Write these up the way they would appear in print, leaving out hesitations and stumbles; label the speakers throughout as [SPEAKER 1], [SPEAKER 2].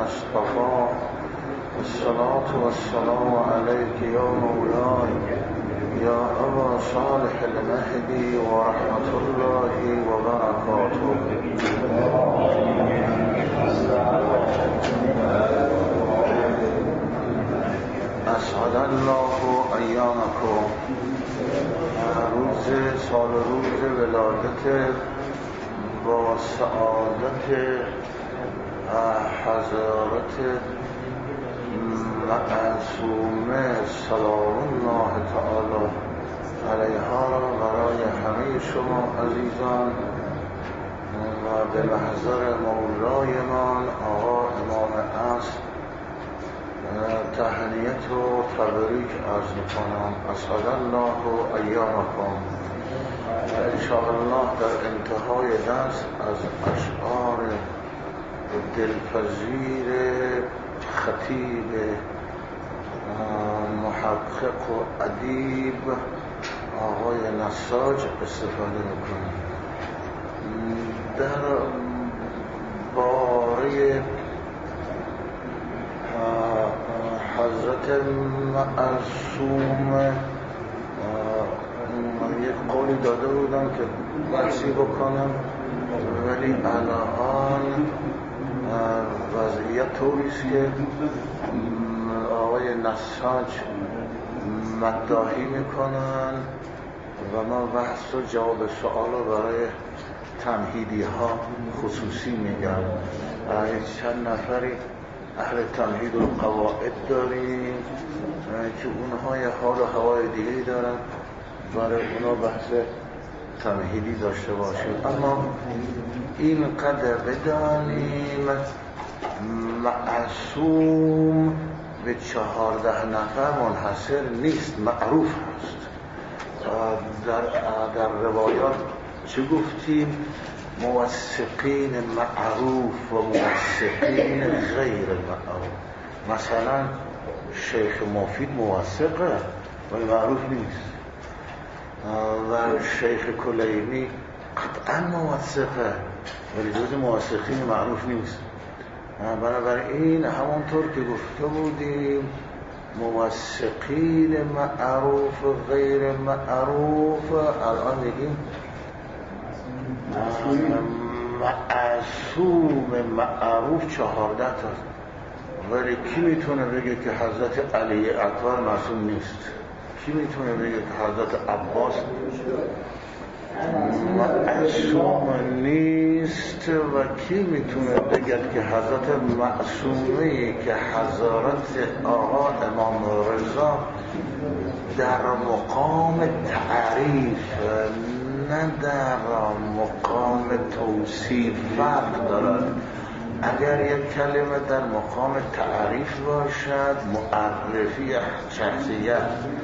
[SPEAKER 1] المصطفى الصلاة والسلام عليك يا مولاي يا أبا صالح المهدي ورحمة الله وبركاته. اسعد الله ایامکم. روز ولادت با سعادت حضرت معصومه سلام الله تعالی علیها را برای همه شما عزیزان و به محضر مولایمان آقا امام عصر تهنیت و تبریک عرض میکنم. اسعد الله ایامکم. انشاءالله در انتهای درس از اشعار دلپذیر خطیب محقق و ادیب آقای نساج استفاده میکنم. در باره حضرت معصوم یک قولی داده بودم که بحثی بکنم، ولی الان وضعیت طوریست که آقای نساج مداحی میکنن و ما بحث و جواب سوال رو برای تمهیدی ها خصوصی میگم. چند نفری اهل تمهید و قواعد داریم که اونها یه حال و هوای دیگه دارن، برای اونا بحث تمهیدی داشته باشیم. اما این قدر بدانیم معصوم به 14 نفر منحصر نیست، معروف هست. در روایات چه گفتیم؟ موثقین معروف و موثقین غیر معروف. مثلا شیخ مفید موثقه ولی معروف نیست، و شیخ کلینی قطعا موثقه ولی جز موثقین معروف نیست. بنابراین همونطور که گفته بودیم موثقین معروف و غیر معروف، الان میگیم معصوم معروف 14 تا، ولی کی میتونه بگه که حضرت علی اکبر معصوم نیست؟ کی میتونه بگه که حضرت عباس معصوم نیست؟ و کی میتونه بگه که حضرت معصومه که حضرت آقا امام رضا در مقام تعریف نه در مقام توصیف فرق دارد. اگر یک کلمه در مقام تعریف باشد معرفی شخصیت،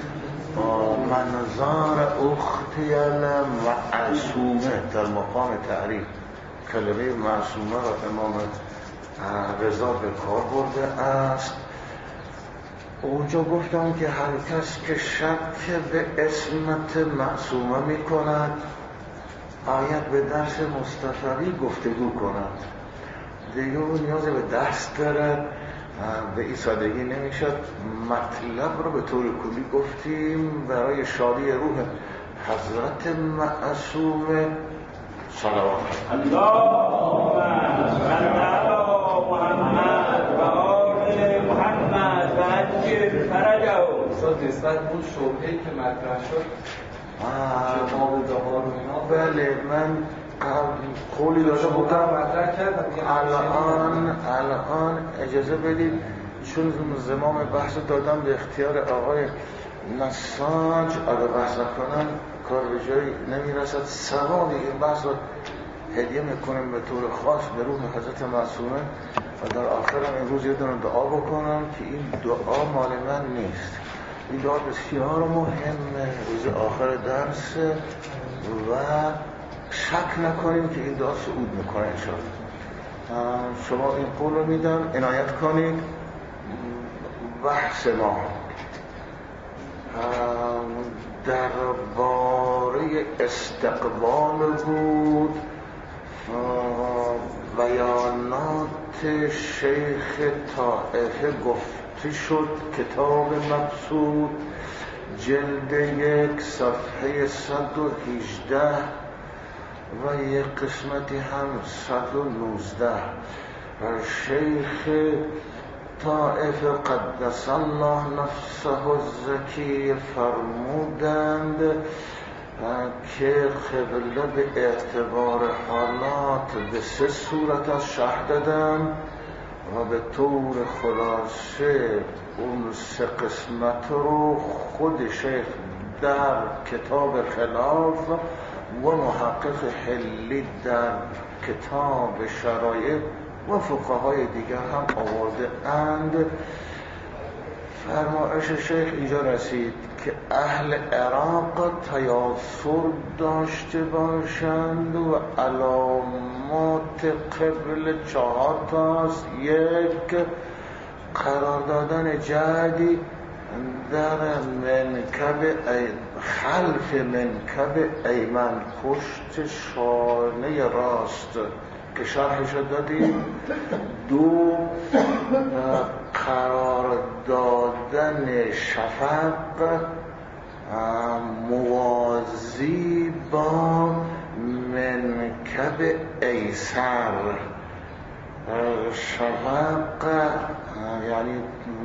[SPEAKER 1] منظار اختی المعصومه در مقام تعریف، کلمه معصومه را امام رضا به کار برده است. اونجا گفتم که هر کس که شک به اسمت معصومه می کند باید به درس مصطفوی گفتگو کند، دیگه اون نیاز به درس دارد. به این سادگی نمیشد. مطلب رو به طور کلی گفتیم. برای شادی روح حضرت معصومه صلوات
[SPEAKER 2] اللهم صل علی محمد و آل محمد و عجل فرجه. استاد نسبت اون شبهه‌ای که مطرح شد شباب دهار و اینا،
[SPEAKER 1] بله من قولی داشته بودم
[SPEAKER 2] مطرح کردم.
[SPEAKER 1] الان اجازه بدید چون زمام بحث دادم به اختیار آقای نساج، اگر بحث کنن کار به جایی نمیرسد. سوال این بحث رو هدیه میکنم به طور خاص به روح حضرت معصومه و در آخر هم امروز یه دونه دعا بکنم که این دعا مال من نیست، این دعا بسیار مهمه روز آخر درس و شک نکنیم که این دعا صعود میکنه انشاءالله. شما این قول رو میدم عنایت کنید. بحث ما در باره استقبال بود، بیانات علامات شیخ طائفه گفته شد. کتاب مبسوط جلد 1 صفحه 118 و یک قسمتی هم 119. شیخ طائفه قدس الله نفسه الزکی فرمودند که قبله به اعتبار حالات به 3 صورت از شرح دادم و به طور خلاصه اون 3 قسمت رو خود شیخ در کتاب خلاف و محقق حلی در کتاب شرایع و فقهای دیگر هم آورده اند. فرمایش شیخ اینجا رسید که اهل عراق تیاسر داشته باشند و علامات قبل 4 تاست. 1 قرار دادن جعدی در خلف منکب ایمن پشت شانه راست که شرحش دادیم. 2 قرار دادن شفق موازی با منکب ایسر. شفق یعنی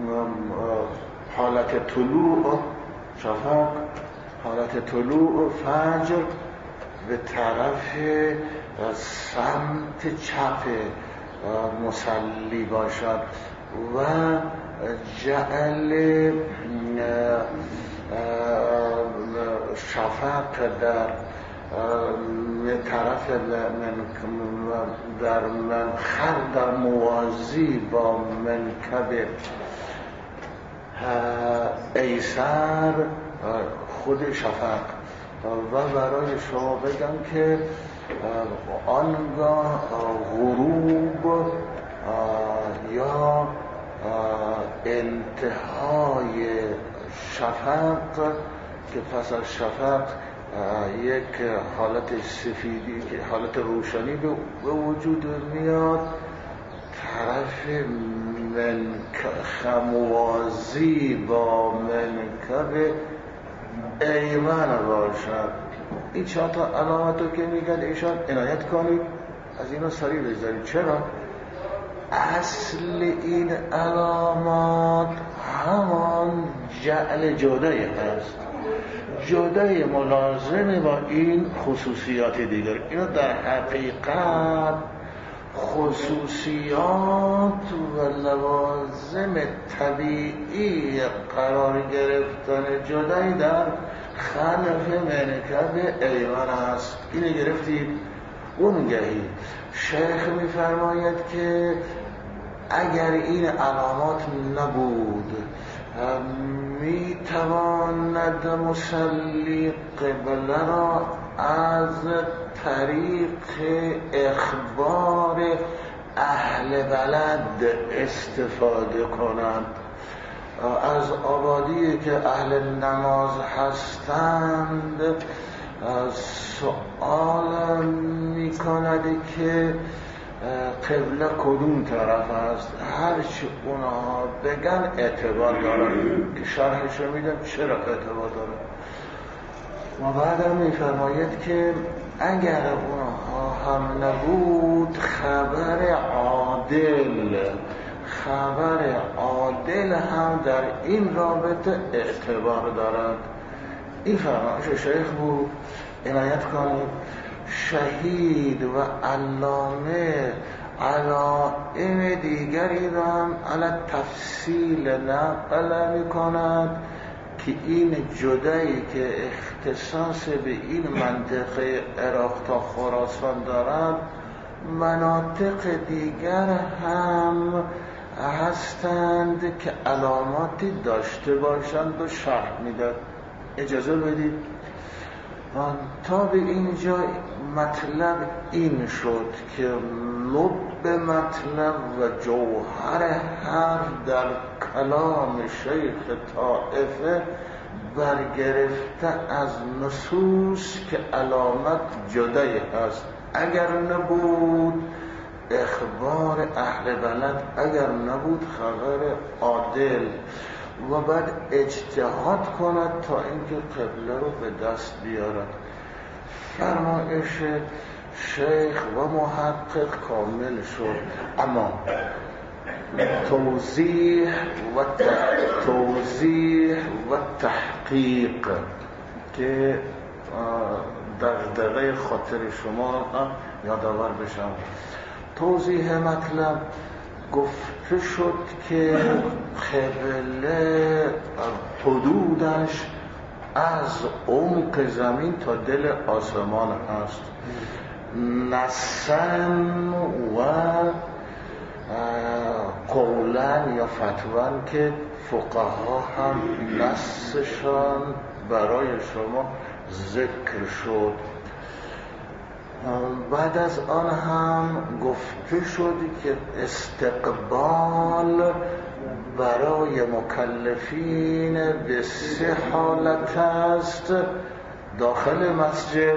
[SPEAKER 1] حالت طلوع، شفق حالت طلوع فجر به طرف سمت چپ مصلی باشد و جعل شفق در طرف در موازی با منکب ایسر خود شفق. و برای شما بگم که آنگاه غروب یا انتهای شفق که پس از شفق یک حالت سفیدی که حالت روشنی به وجود میاد، طرف موازی با منکب ایمن باشد. این 4 تا علامتو که میگن ایشان عنایت کنید، از اینا سریع بگذارید. چرا؟ اصل این علامات همان جعل جدای هست، جدای ملازم با این خصوصیات دیگر. اینا در حقیقت خصوصیات و لوازم طبیعی قرار گرفتن جدای در خلف منکب ایمن است. اینو گرفتید. اونگهی شیخ میفرماید که اگر این علامات نبود میتواند مصلی قبله را از طریق اخبار اهل بلد استفاده کنند. از آبادی که اهل نماز هستند سؤال میکند که قبله کدوم طرف است. هرچی اونها بگن اعتبار دارن که شرحش رو میدم چرا اعتبار داره. و بعدم میفرماید که اگر اونها هم نبود خبر عادل هم در این رابطه اعتبار دارد. این فرمایش شیخ بود، عنایت کنید. شهید و علامه علائم دیگری را هم علی تفصیل نقل می کند که این جدایی که اختصاص به این منطقه عراق تا خراسان دارد مناطق دیگر هم هستند که علاماتی داشته باشند و شرح میداد. اجازه بدید تا به اینجا مطلب این شد که لب مطلب و جوهر حرف در کلام شیخ طائفه برگرفته از نصوص که علامت جدایی هست. اگر نبود اخبار اهل بلد اگر نبود خبر عادل و بعد اجتهاد کند تا اینکه قبله رو به دست بیارد. فرمایش شیخ و محقق کامل شد، اما توضیح و تحقیق که دغدغه خاطر شما یادآور بشم. توضیح مطلب گفته شد که قبله حدودش از عمق زمین تا دل آسمان هست. نصن و قولن یا فتوان که فقها هم نصشان برای شما ذکر شد. بعد از آن هم گفته شد که استقبال برای مکلفین به 3 حالت است: داخل مسجد،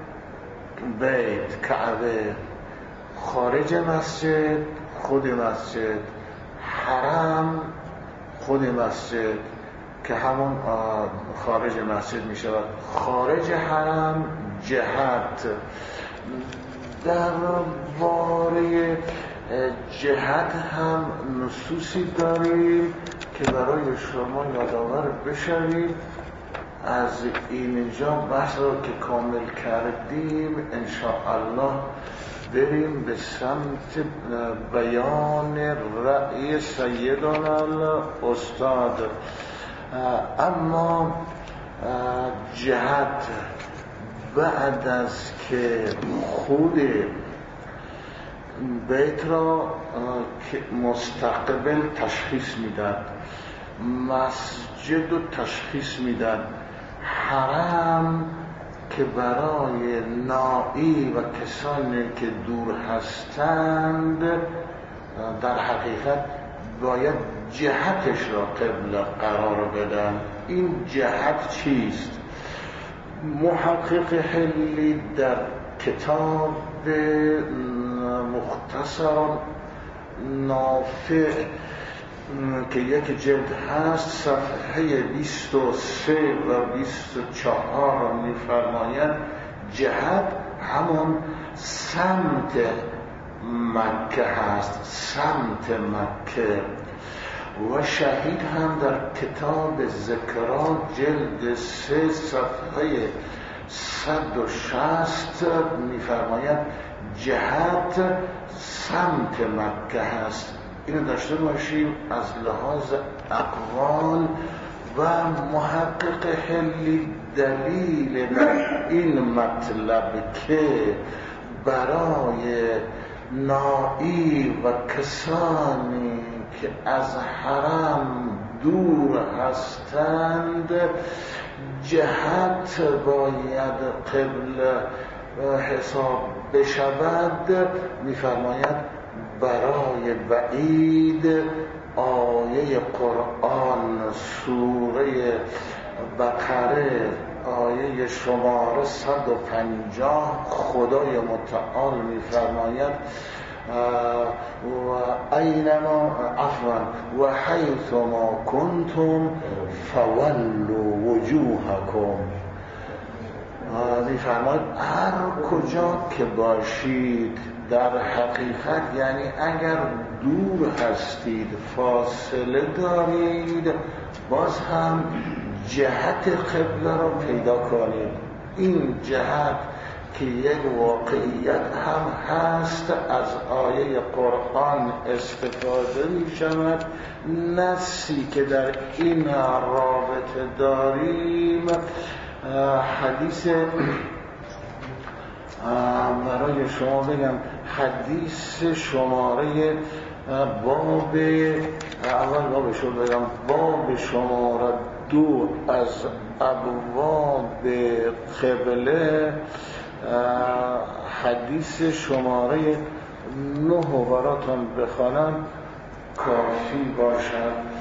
[SPEAKER 1] بیت کعبه، خارج مسجد، خود مسجد، حرم، خود مسجد که همون خارج مسجد می شود. خارج حرم جهت. در باره جهت هم نصوصی داریم که برای شما یادآور بشوید. از اینجا بحث را که کامل کردیم انشاءالله بریم به سمت بیان رأی سیدنا الاستاد. اما جهت بعد از که خود بیت را مستقبل تشخیص میدن، مسجد رو تشخیص میدن، حرم که برای نائی و کسانی که دور هستند در حقیقت باید جهتش را قبله قرار بدن. این جهت چیست؟ محقق حلی در کتاب مختصر نافع که یک جلد هست صفحه 23 و 24 می‌فرماید جهت همون سمت مکه هست، سمت مکه. و شهید هم در کتاب ذکرا جلد 3 صفحه 160 می‌فرماید جهت سمت مکه هست. اینو داشته باشیم از لحاظ اقوال و محقق حلی دلیل این مطلب که برای نائی و کسانی که از حرم دور هستند جهت باید قبله حساب بشود. می‌فرماید برای بعید آیه قرآن سوره بقره آیه شماره 150 خدای متعال می‌فرماید و اینما عفوا و حیث ما کنتم فولوا وجوهکم. می‌فرماید هر کجا که باشید، در حقیقت یعنی اگر دور هستید، فاصله دارید، باز هم جهت قبله را پیدا کنید. این جهت که یک واقعیت هم هست از آیه قرآن استفاده می شود. نصی که در این رابطه داریم حدیث برای شما بگم، حدیث شماره باب اول بابش رو بگم، باب شماره 2 از ابواب قبله حدیث شماره 9 براتون بخوانم کافی باشد.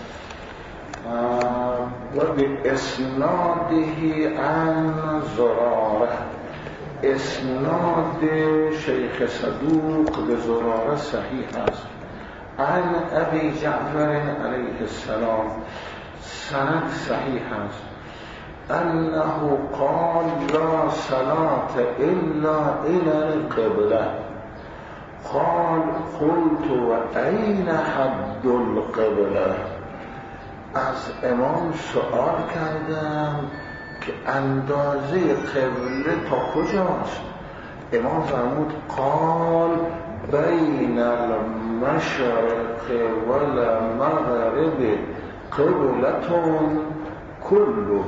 [SPEAKER 1] و به اسناده عن زراره اسناد شیخ صدوق به زراره صحیح است. عن ابی جعفر علیه السلام سند صحیح است. انه قال لا صلاة الا الى القبله. قال قلت و این حد القبله. از امام سؤال کردم که اندازه قبله تا کجاست؟ امام فرمود قال بین المشرق والمغرب قبلتون کله.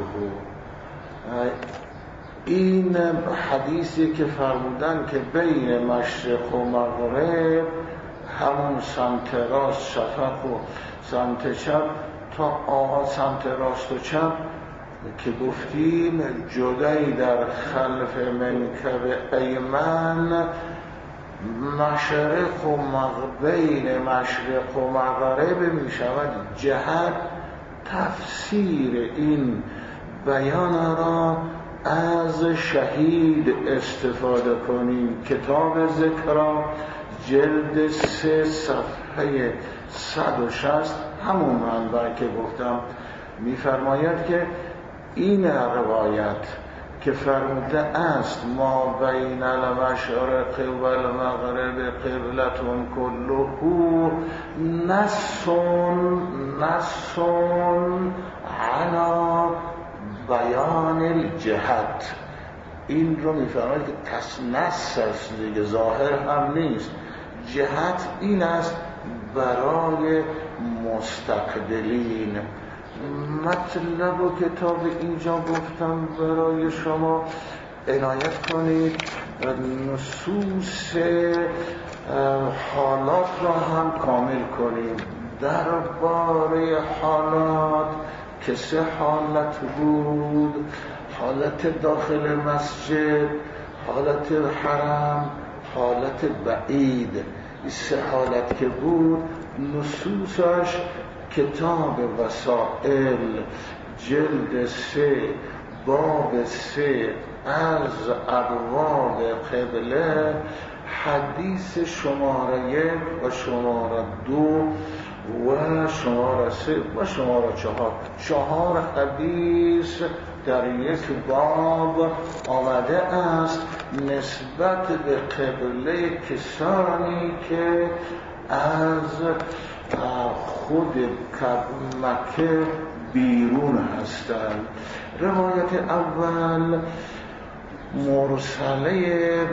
[SPEAKER 1] این حدیثی که فرمودن که بین مشرق و مغرب همون سمت راست شفق و سمت چپ تا آغاز سمت راست و چپ که گفتیم جدایی در خلف منکب ایمن مشرق و بین مشرق و مغرب می شود جهت. تفسیر این بیان را از شهید استفاده کنیم. کتاب ذکرا جلد 3 صفحه 160 همون منبع که گفتم میفرماید که این روایت که فرموده است ما بین المشرق و المغرب قبلتون کله نصون علا بیان الجهت. این رو میفرماید که نص است دیگه، ظاهر هم نیست. جهت این است برای مستقبلین. مطلب و کتاب اینجا گفتم برای شما عنایت کنید. نصوص حالات را هم کامل کنید. درباره حالات که 3 حالت بود: حالت داخل مسجد، حالت حرم، حالت بعید. این 3 حالت که بود نصوصش کتاب وسائل جلد 3 باب 3 از ابواب قبله حدیث شماره 1 و شماره 2 و شماره 3 و شماره 4 حدیث در یک باب آمده است نسبت به قبله کسانی که از خود مکه بیرون هستند. روایت اول مرسله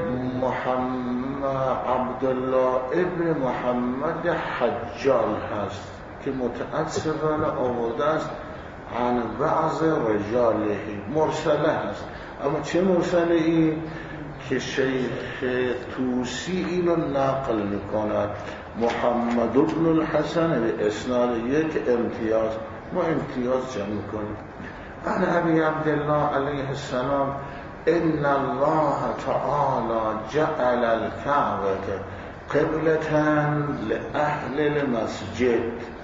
[SPEAKER 1] عبدالله ابن محمد حجال هست که متأسفانه آورده است عن بعض رجاله. مرسله هست، اما چه مرسله ای؟ که شیخ توسی اینو نقل میکند محمد ابن الحسن به اسناد 1 امتیاز. ما امتیاز جمع میکنیم. عن ابی عبدالله علیه السلام ان الله تعالی جعل الكعبة قبلة لأهل المسجد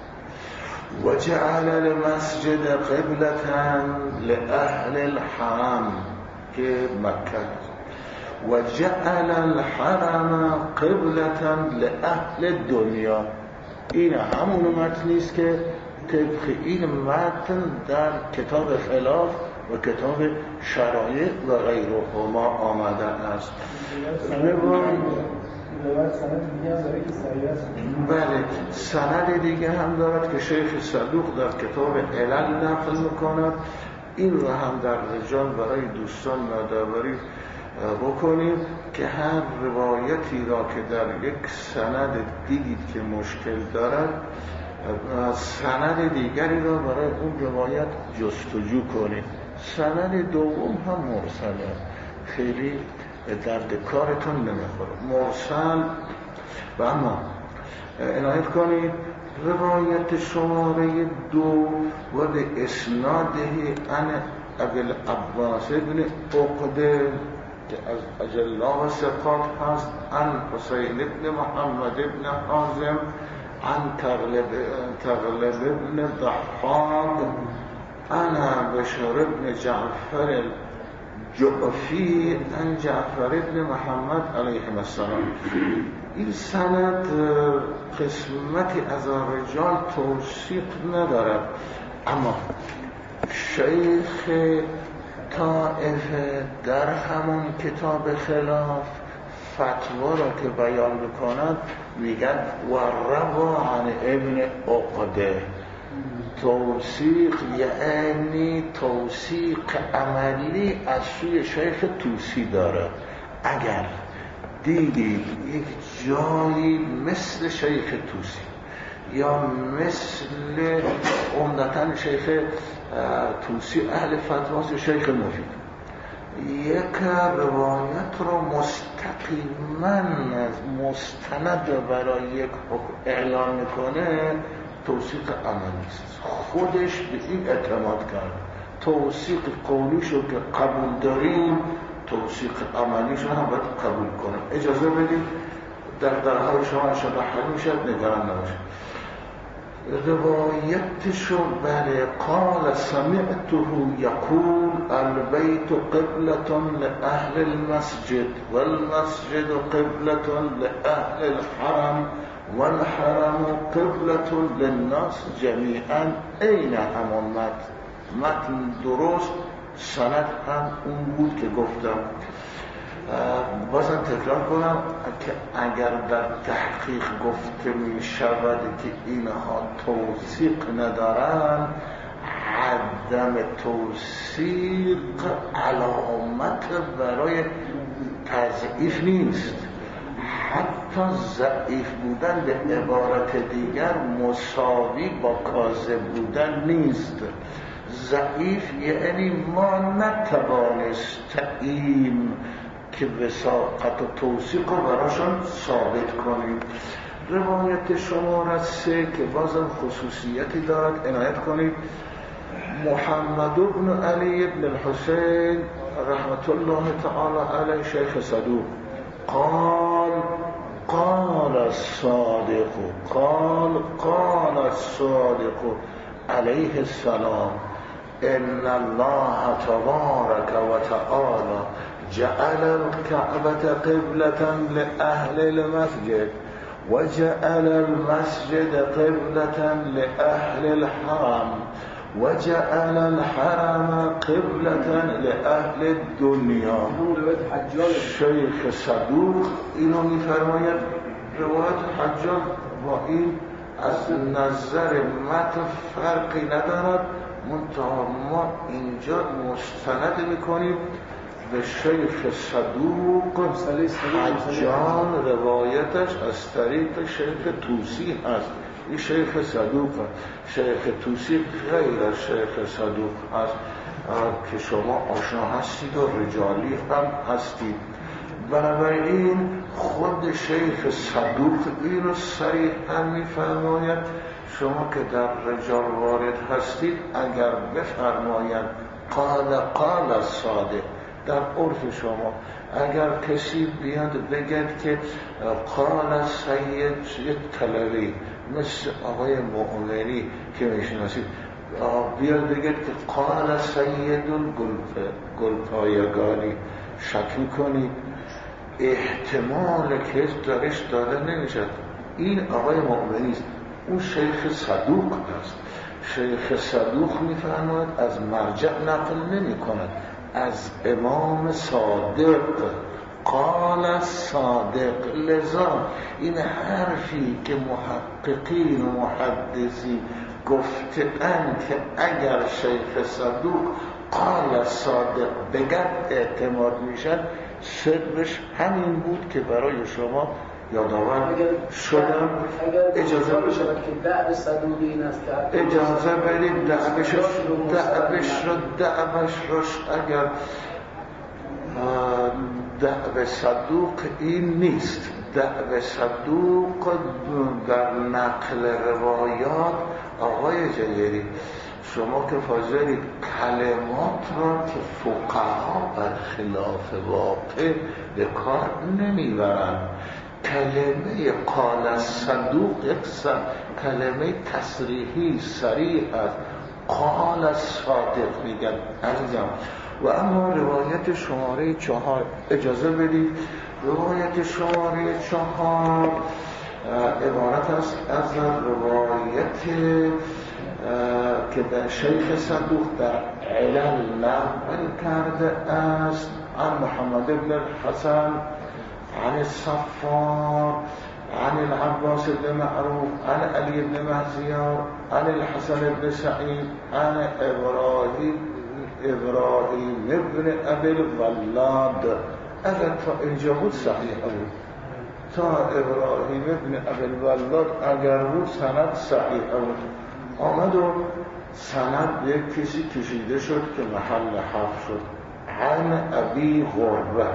[SPEAKER 1] وجعل المسجد قبلة لأهل الحرم که مکه وجعل الحرم قبلة لأهل الدنیا. این همون متنیست که طبق این متن در کتاب خلاف و کتاب شرایع و غیرهما آمده است. بله، سند دیگه هم دارد که شیخ صدوق در کتاب علل نقل میکند. این رو هم در رجال برای دوستان یادآوری بکنیم که هر روایتی را که در یک سند دیدید که مشکل دارد سند دیگری را برای اون روایت جستجو کنید. سند دوم هم مرسله، خیلی درد کارتون نمیخوره مرسل. و اما عنایت کنید روایت شماره 2 و به اسناده عن ابی العباس ابن عقده که از اجلا و ثقات هست، عن حسین ابن محمد ابن حازم عن تغلب ابن ضحاک عن بشر ابن جعفر جعفی عن جعفر ابن محمد علیه السلام. این سند قسمتی از رجال توثیق ندارد، اما شیخ طائفه در همون کتاب خلاف فتوا را که بیان میکنند میگن و روا عن ابن عقده. توثیق یعنی توثیق عملی از سوی شیخ طوسی داره. اگر دیدی یک جایی مثل شیخ طوسی یا مثل عمدتاً شیخ طوسی اهل فتواست یا شیخ مفید یک روایت رو مستقیما مستند برای یک حکم اعلان میکنه، توثیق عملی است. خودش به این اعتماد کرد. توثیق قولیشو که قبول داریم، توثیق عملیشو هم باید قبول کنیم. اجازه بدید در درهای شما انشاءالله حل میشد، نگران نباشید. روایتشو بله قال سمعته یقول البیت قبلة لأهل المسجد والمسجد قبلة لأهل الحرم والحرم قبلة للناس جميعا. این همون متن درست، سند هم اون بود که گفتم. بازم تکرار کنم که اگر در تحقیق گفته می شود که اینها توثیق ندارن، عدم توثیق علامت برای تضعیف نیست. حتی ضعیف بودن به عبارت دیگر مساوی با کاذب بودن نیست. ضعیف یعنی ما نتوانستیم که وثاقت و توثیق رو براشون ثابت کنیم. روایت شماره 3 که بازم خصوصیتی دارد عنایت کنید. محمد بن علی بن الحسین رحمت الله تعالی علیه شیخ صدوق قال الصادق علیه السلام ان الله تبارک و تعالی جعل الكعبة قبلة لأهل المسجد وجعل المسجد قبلة لأهل الحرم وجعل الحرم قبلة لأهل الدنيا. شیخ صدوق اینو میفرماید. روایت حجاج با این از نظر متن فرقی ندارد، منتها ما اینجا مستند میکنیم به شیخ صدوق. حجان روایتش از طریق شیخ طوسی هست. این شیخ صدوق هست. شیخ طوسی غیر از شیخ صدوق هست که شما آشنا هستید و رجالی هم هستید. بنابراین خود شیخ صدوق اینو صریحا میفرماید. شما که در رجال وارد هستید اگر بفرماید قال الصادق، در عرف شما اگر کسی بیاد بگد که قال سید یک طلبی مثل آقای مؤمنی که میشناسید بیاد بگد که قال سید گلپایگانی، شک میکنید احتمال که درش داده نمیشد. این آقای مؤمنی است، اون شیخ صدوق است. شیخ صدوق میفرماید از مرجع نقل نمی کند، از امام صادق قال صادق. لذا این حرفی که محققین و محدثین گفتند که اگر شیخ صدوق قال صادق بگد اعتماد میشد، سرش همین بود که برای شما یادآور شدم. اجازه بدید دعوش روش اگر دعو صدوق این نیست. دعو صدوق در نقل روایات آقای جلیلی شما که فاضلید کلمات را که فقها بر خلاف واقع به کار نمیبرند. کلمه قال صدوق یک کلمه تصریحی صریح است. قال الصادق میگن عزیزم. و اما روایت شماره 4 اجازه بدید، روایت شماره 4 عبارت است از روایت که در شیخ صدوق در علل نقل کرده است عن محمد بن الحسن عن الصفار عن العباس بن معروف عن علی بن مهزیار عن الحسن بن سعید عن ابراهیم ابن ابی الولاد. اگر تا اینجا بود صحیح بود، تا ابراهیم ابن ابی الولاد اگر بود سند صحیح بود. آمد و سند یک کسی کشیده شد که محل حرف شد. عن ابی غره،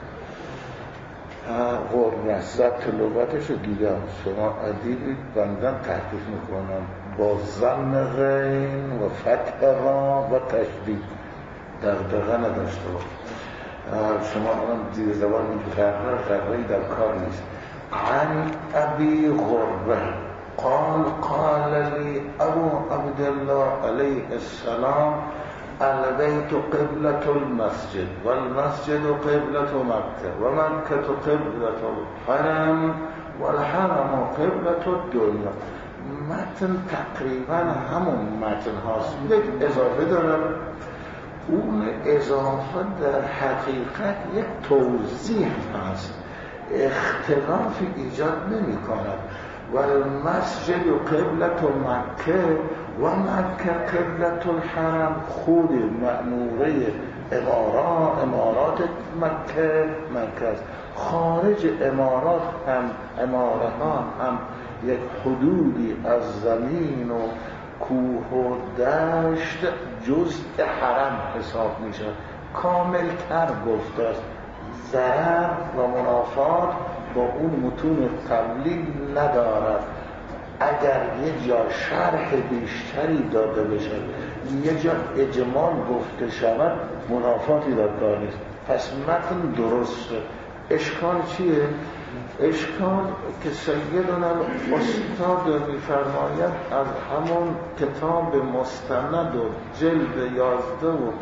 [SPEAKER 1] غره ضبط لغتش رو دیدم، شما ادیبید بندن تحقیق میکنم با ضم غین و فتح را و تشدید دغدغه نداشته باش. شما الان زیر زبان غره در کار نیست. عن ابی غره قال قال لي ابو عبد الله عليه السلام البيت قبلة المسجد والمسجد قبلة مكة ومكة قبلة الحرم والحرم قبلة الدنيا. متن تقریبا همون متن هاست، یک اضافه دارم. اون اضافه در حقیقت یک توضیح هست، اختلافی ایجاد نمی کند. و المسجد قبلة مکه و مکه قبلة الحرم، خود مأموره امارات مکه است. خارج امارات هم اماره ها هم یک حدودی از زمین و کوه و دشت جزء حرم حساب می شود. کامل تر گفته است. ضرر و منافات با اون متون قبلی ندارد. اگر یه جا شرح بیشتری داده بشه، یه جا اجمال گفته شود، منافاتی در کار نیست. پس متن درسته. اشکال چیه؟ اشکال که سیدنا استاد می‌فرماید از همون کتاب مستند و جلد 11 و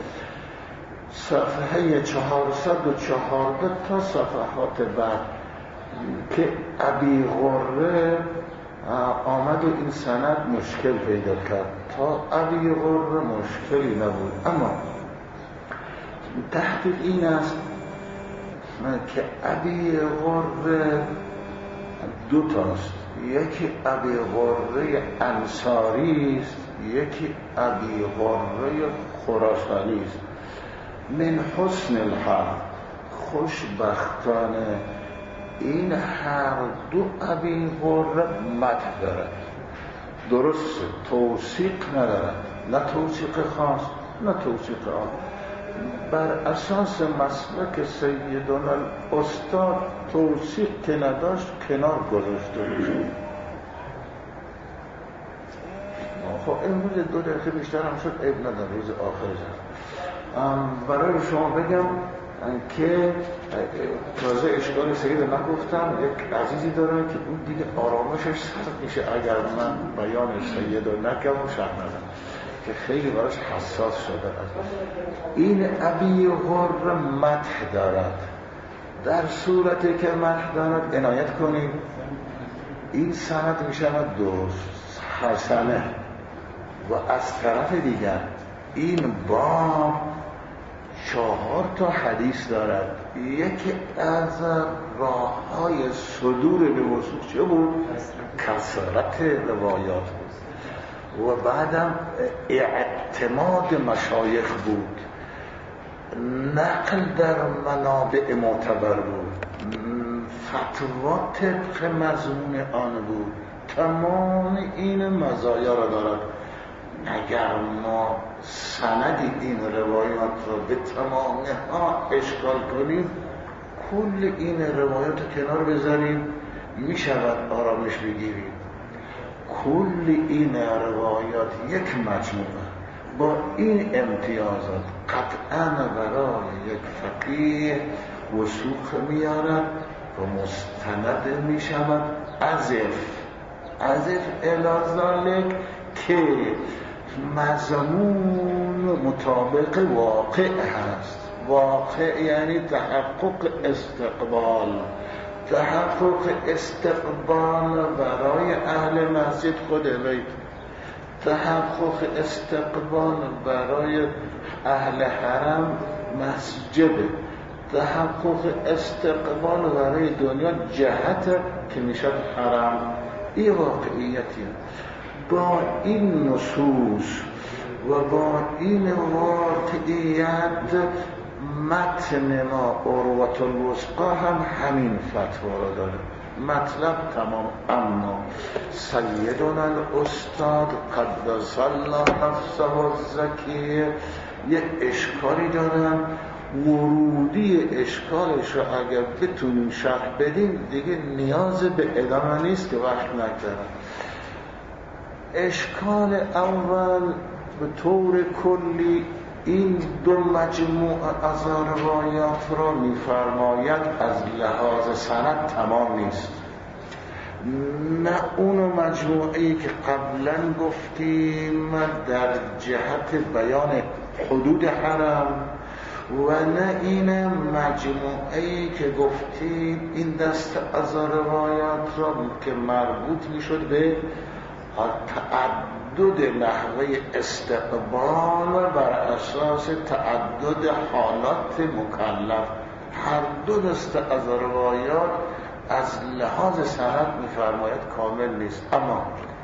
[SPEAKER 1] صفحه 414 تا صفحات بعد که ابی غره آمد و این سند مشکل پیدا کرد. تا ابی غره مشکلی نبود، اما تحقیق این است که ابی غره دو تاست. یکی ابی غره انصاری است، یکی ابی غره خراسانی است. من حسن الحال، خوشبختانه این هر دو ابی غره مدح دارد. درست توثیق ندارد، نه توثیق خاص نه توثیق عام. بر اساس مسلک سیدنا الاستاد توثیق که نداشت کنار گذاشته میشه. خب امروز 2 دقیقه بیشتر هم شد، عیب نداره، روز آخر شد. برای شما بگم که تازه اشکال سید نگفتم. یک عزیزی داره که اون دیگه آرامشش سخت میشه اگر من بیان سید رو نگم و شرح ندم، که خیلی براش حساس شده است. این ابی غره مدح دارد. در صورتی که مدح دارد عنایت کنید، این سند می شود درست حسنه. و از طرف دیگر این باب 4 تا حدیث دارد. یکی از راه‌های صدور به وثوق چه بود؟ کثرت روایات بود و بعدم اعتماد مشایخ بود، نقل در منابع معتبر بود، فتوا طبق مضمون آن بود. تمام این مزایا را دارد. اگر ما سند این روایات را به تمامی ها اشکال کنیم، کل این روایات کنار بذاریم، می شود آرامش بگیریم. کل این روایات یک مجموعه با این امتیازات قطعا برای یک فقیه وثوق میارد و مستند می شود. عزف الی ذالک که مضمون مطابق واقع هست. واقع یعنی تحقق استقبال. تحقق استقبال برای اهل مسجد خود بیت، تحقق استقبال برای اهل حرم مسجد، تحقق استقبال برای دنیا جهت که میشد حرم. این واقعیتی. با این نصوص و با این واقعیت متن ما عروة الوثقی هم همین فتوا را داره. مطلب تمام. اما سیدنا الاستاد قدس الله نفسه الزکیه یک اشکالی دارن. ورودی اشکالش رو اگر بتونیم شرح بدیم دیگه نیاز به ادامه نیست که وقت نگذارم. اشکال اول به طور کلی این دو مجموع از روایات را می‌فرماید از لحاظ سند تمام نیست. نه اون مجموعه‌ای که قبلا گفتیم در جهت بیان حدود حرم و نه این مجموعه‌ای که گفتیم این دست از روایات را که مربوط میشد به تعدد نحوه استقبال بر اساس تعدد حالات مکلف. هر دو دست از روایات از لحاظ سند می‌فرماید کامل نیست. اما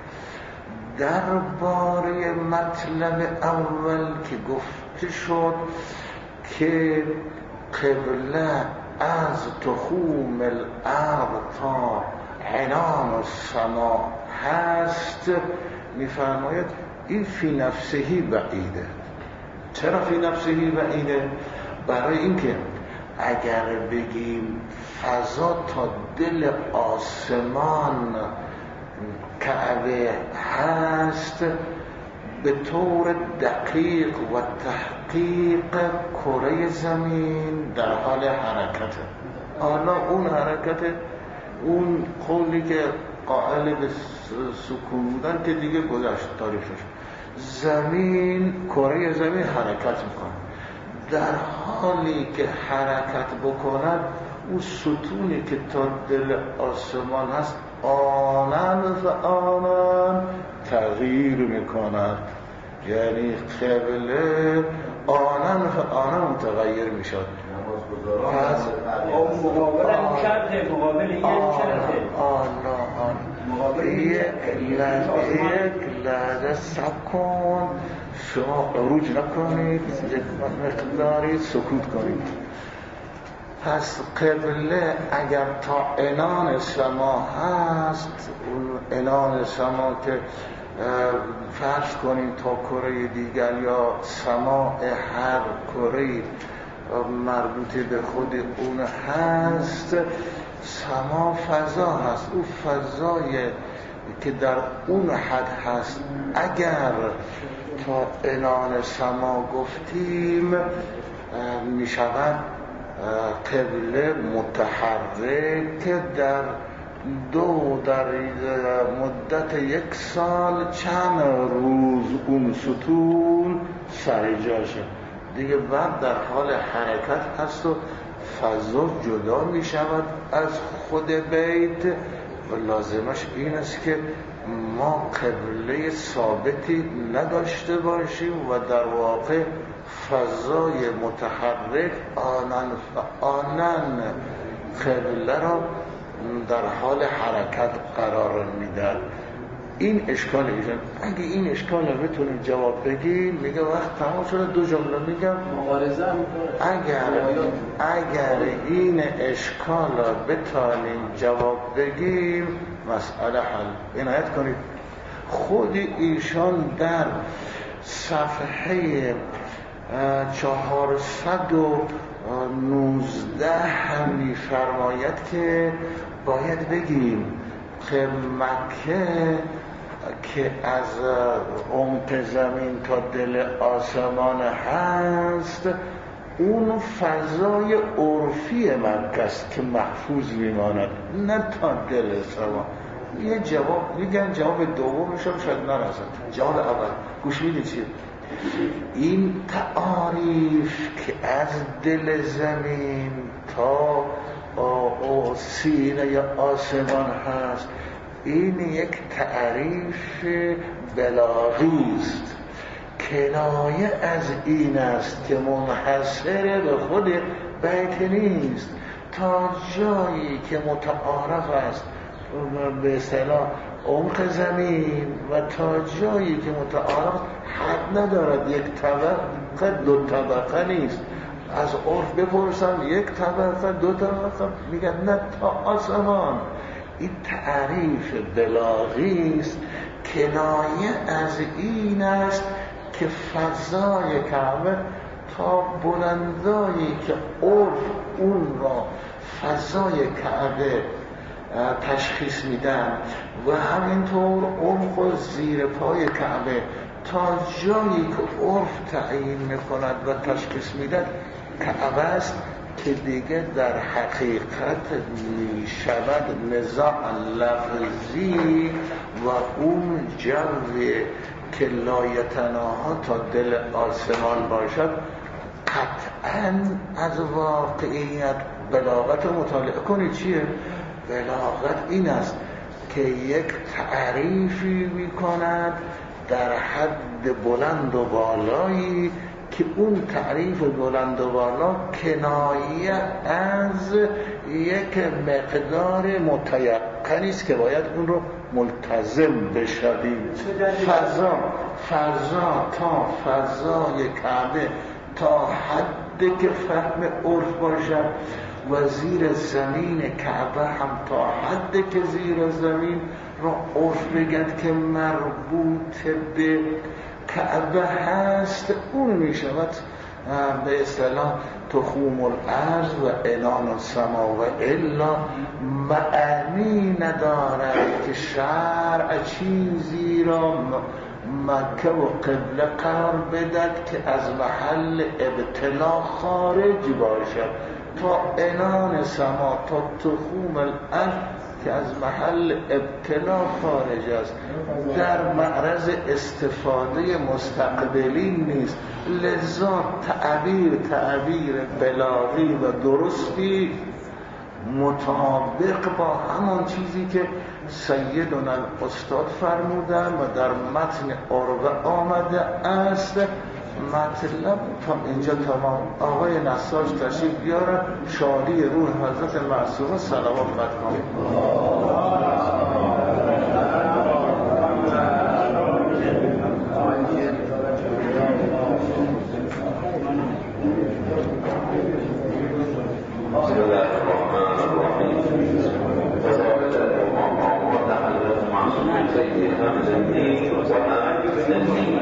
[SPEAKER 1] درباره مطلب اول که گفته شد که قبله از تخوم الارض تا عنان السما هست، میفرماید این فی نفسهی بعیده. چرا فی نفسهی بعیده؟ برای اینکه اگر بگیم فضا تا دل آسمان کعبه هست، به طور دقیق و تحقیق کره زمین در حال حرکته. حالا اون حرکت، اون قولی که قائل به سکون بودن که دیگه گذشت تاریخش، زمین، کره زمین حرکت میکنه. در حالی که حرکت بکند اون ستونی که تا دل آسمان هست آنن و آنن تغییر میکند. یعنی قبله آنن و آنن متغیر میشد.
[SPEAKER 2] پس مقابل این شرطه، مقابل این شرطه
[SPEAKER 1] یک لحظه سب کن، شما عروج نکنید، یک مقداری سکوت کنید. پس قبله اگر تا عنان سما هست، اون عنان سما که فرض کنید تا کره دیگر یا سماع هر کره مربوطه به خود اون هست، سما فضا هست. اون فضای که در اون حد هست اگر تا عنان سما گفتیم می شود قبله متحرک در مدت یک سال چند روز اون ستون سر جاشه دیگه، بعد در حال حرکت هست و فضا جدا می شود از خود بیت و لازمش این است که ما قبله ثابتی نداشته باشیم و در واقع فضای متحرک آنن قبله را در حال حرکت قرار میدن. این اشکال ایشان. اگه این اشکال رو بتونیم جواب بگیم میگه وقت تمام شده. دو جمله میگم
[SPEAKER 2] مبارزه هم
[SPEAKER 1] اگر این اشکال رو بتونیم جواب بگیم مسئله حل. عنایت کنید خود ایشان در صفحه 419 هم می‌فرماید که باید بگیم که مکه که از عمق زمین تا دل آسمان هست اون فضای عرفی مکه است که محفوظ میماند، نه تا دل سما. یه جواب میگن، جواب دومش هم شاید نرسن. جواب اول گوش میدید چیه؟ این تعاریف که از دل زمین تا سینه آسمان هست، این یک تعریف بلاغی است، کنایه از این است که منحصر به خود بیت نیست. تا جایی که متعارف است به اصطلاح عمق زمین و تا جایی که متعارف حد ندارد، یک طبقه دو طبقه نیست. از عرف بپرسن یک طبقه دو طبقه، میگن نه تا آسمان. این تعریف بلاغی است، کنایه از این است که فضای کعبه تا بلندایی که عرف اون را فضای کعبه تشخیص میدن و همینطور عمق و زیر پای کعبه تا جایی که عرف تعیین میکند و تشخیص میدن کعبه است که دیگه در حقیقت میشود نزاع لفظی و اون جوی که لایتناها تا دل آسمان باشد قطعاً از واقعیت. بلاغت رو مطالعه کنید چیه؟ بلاغت این است که یک تعریفی میکند در حد بلند و بالایی که اون تعریف بلند و بالا کنایه از یک مقدار متیقنی است که باید اون رو ملتزم بشویم. فضا تا فضای کعبه تا حدی که فهم عرف باشد و زیر زمین کعبه هم تا حدی که زیر زمین را عرف بگد که مربوط به کعبه هست، اون می شود به اصطلاح تخوم الارض و عنان السما و الا معنی ندارد که شرع چیزی را مکه و قبله قرار بدد که از محل ابتلا خارج باشد، تا عنان سما تا تخوم الارض که از محل ابتلا خارج است، در معرض استفاده مستقبلین نیست. لذا تعبیر بلاغی و درستی مطابق با همان چیزی که سیدنا الاستاد فرمودن و در متن عربه آمده است. مطلب تا اینجا تمام. آقای نساج تشریف بیارن، شادی روح حضرت معصومه صلوات بکنید.
[SPEAKER 3] بسم الله الرحمن الرحیم. فضائل المقامات حضرت معصومه سید حمد الدین و حمد الدین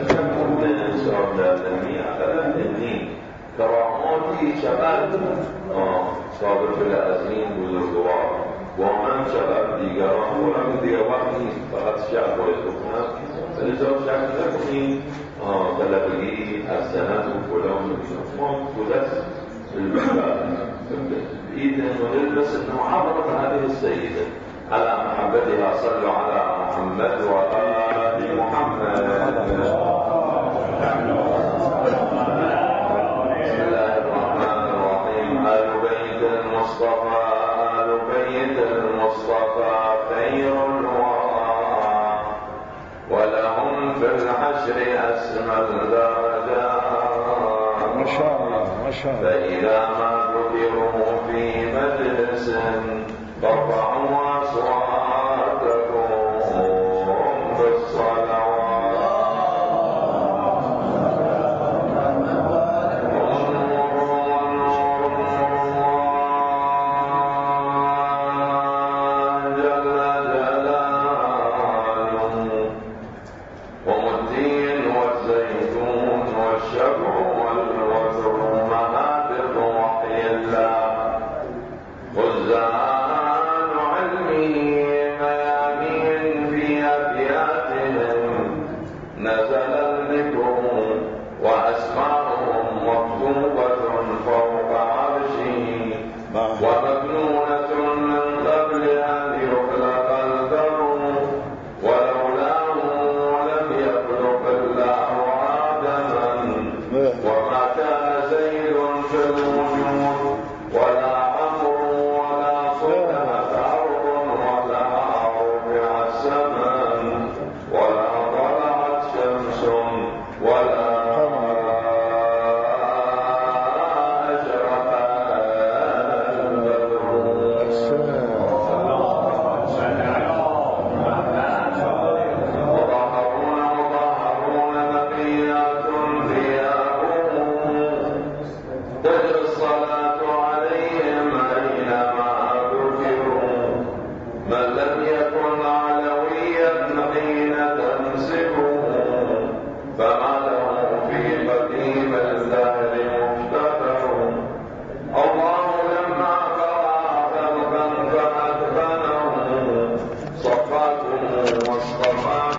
[SPEAKER 3] کراماتی چقدر ثابت شده از این بزرگوار با من چقدر دیگران خورم دیگر وقت نیست، فقط شعر باید بکنم لذا شعر نکنید طلبگی از سند و فلان و ما بودست عيد المولد بس انه عبرت هذه السيدة على محبتها. صلوا على محمد وآل محمد. بسم الله الرحمن الرحيم. آل بيت المصطفى آل بيت المصطفى خير الورى ولهم في الحشر أسمى الدرجات.
[SPEAKER 1] ما شاء الله ما شاء الله.
[SPEAKER 3] فإذا ما ذكروا في مجلس رفعوا أصواتهم